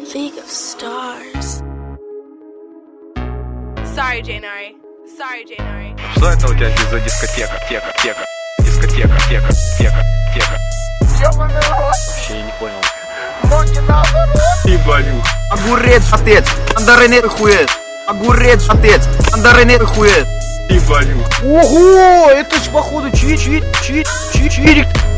League of Stars. Sorry, January. Sorry, January. Что это у тебя здесь за дискотека? Дискотека. Вообще я не понял. Ебаню. Огурец, отец, мандарины хует. Огурец, отец, мандарины хует. Ебаню. Ого, это ж походу чирик.